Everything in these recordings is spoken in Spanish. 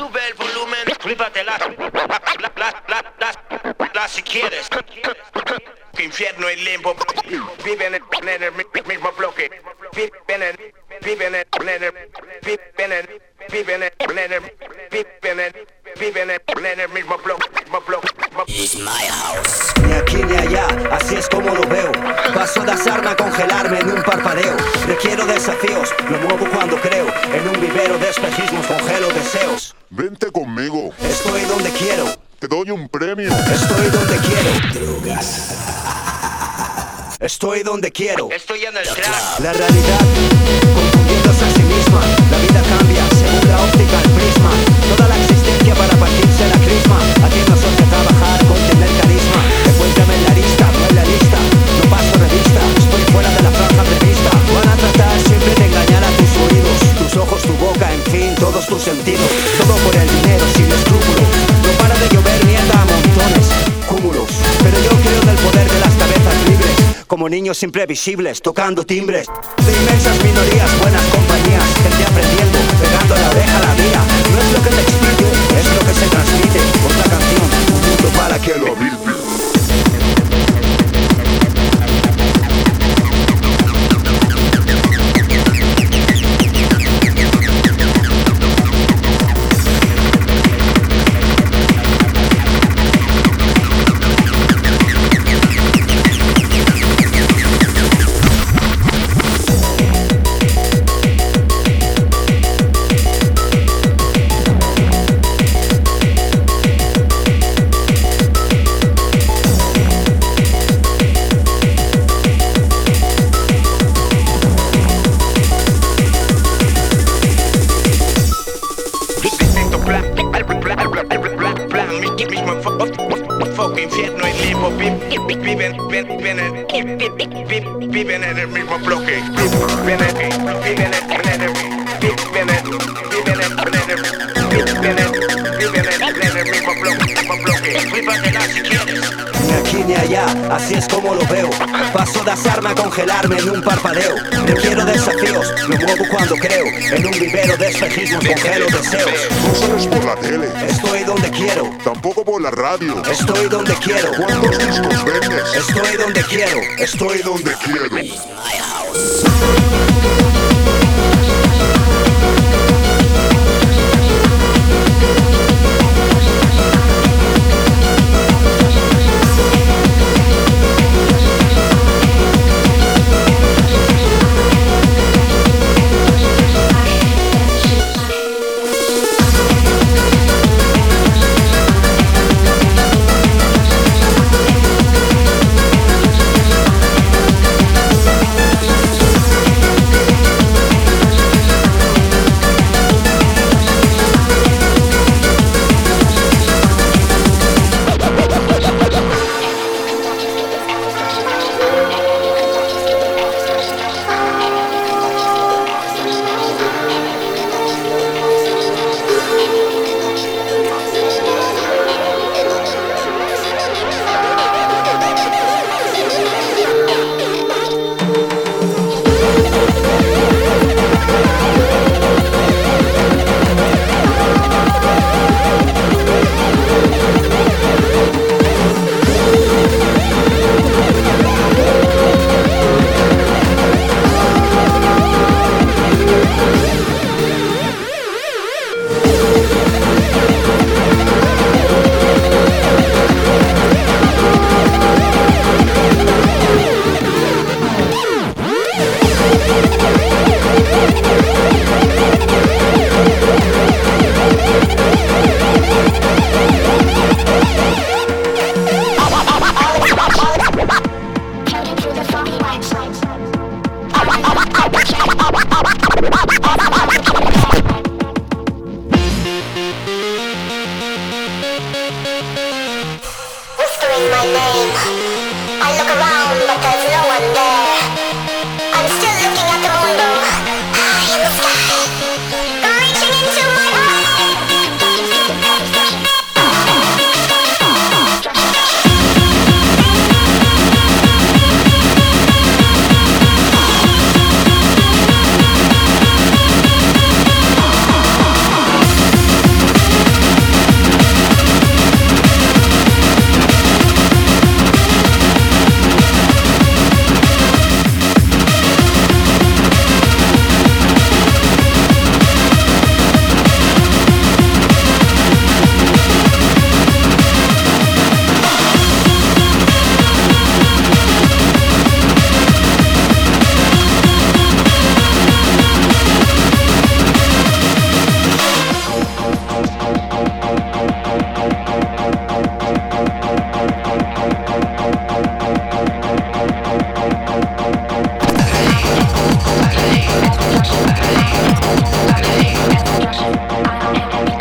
Sube el volumen, flípatela si quieres. Que infierno y limbo viven en el mismo bloque. Viven en el mismo bloque. It's my house. Ni aquí ni allá, así es como lo veo. Paso de asarme a congelarme en un parpadeo. Requiero desafíos, lo muevo cuando creo. En un vivero de espejismos congelo deseos. Vente conmigo. Estoy donde quiero. Te doy un premio. Estoy donde quiero. Drogas. Estoy donde quiero. Estoy en el track. La realidad, confundiéndose a sí misma. La vida cambia según la óptica, el prisma. Toda la existencia para partirse la crisma. Aquí no soy de trabajar con tener carisma. Encuéntrame en la lista, no en la lista. No paso revista, estoy fuera de la franja prevista. Van a tratar siempre de engañar a tus oídos, tus ojos, tu boca, en fin, todos tus sentidos. Todo por el dinero, sin escrúpulos. No para de llover mierda a montones, cúmulos. Pero yo creo en el poder de las cabezas libres. Como niños imprevisibles, tocando timbres. De inmensas minorías, buenas compañías. Gente aprendiendo, pegando la oreja a la vía. No es lo que te explique, es lo que se transmite. Otra canción, un mundo para que lo vive. Infierno y limbo viven en el mismo bloque. Viven en el mismo bloque. Flípatela si quieres. Ni aquí ni allá, así es como lo veo. Paso de asarme a congelarme en un parpadeo. Requiero desafíos, lo muevo cuando creo. En un vivero de espejismos congelo deseos. No sales por la tele. Estoy donde quiero. Tampoco por la radio. Estoy donde quiero. ¿Cuántos discos vendes? Estoy donde quiero. Estoy donde quiero. It's my house.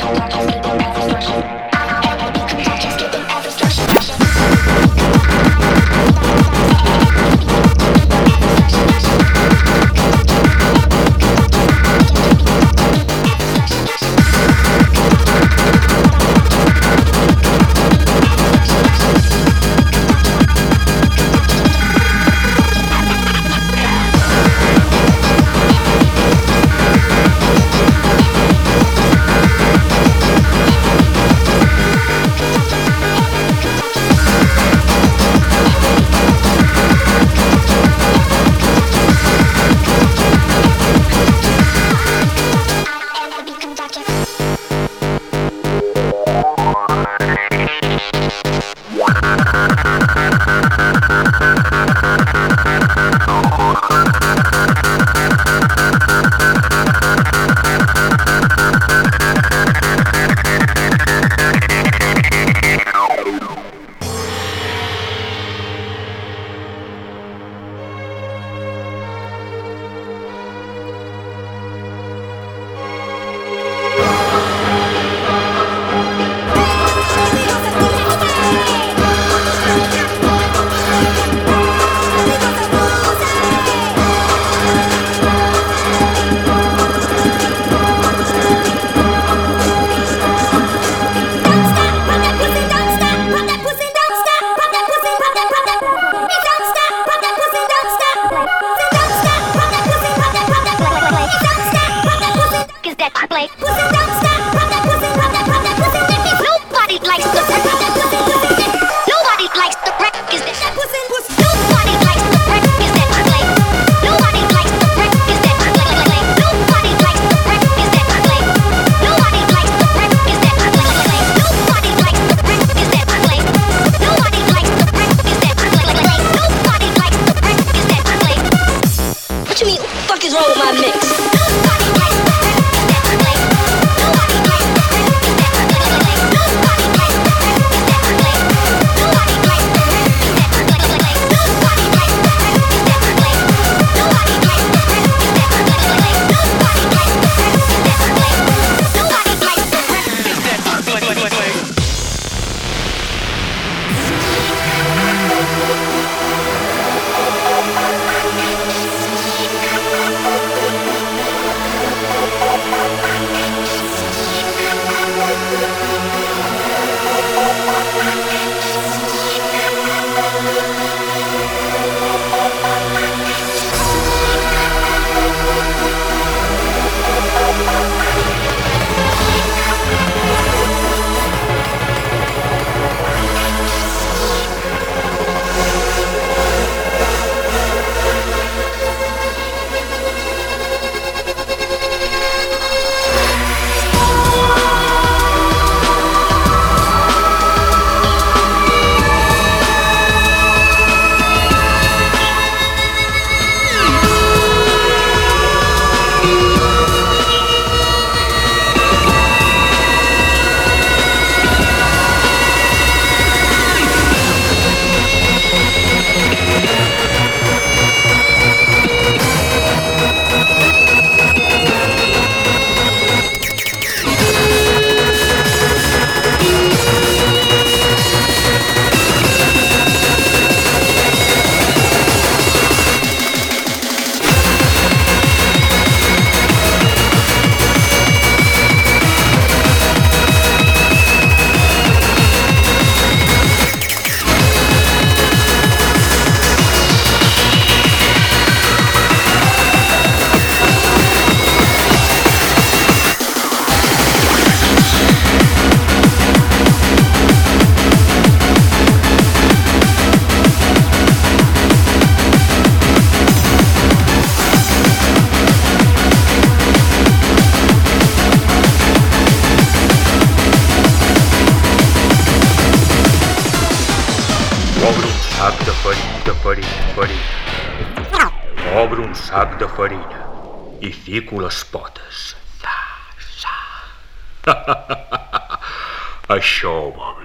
Obro um saco da farinha e fico às portas. Achou,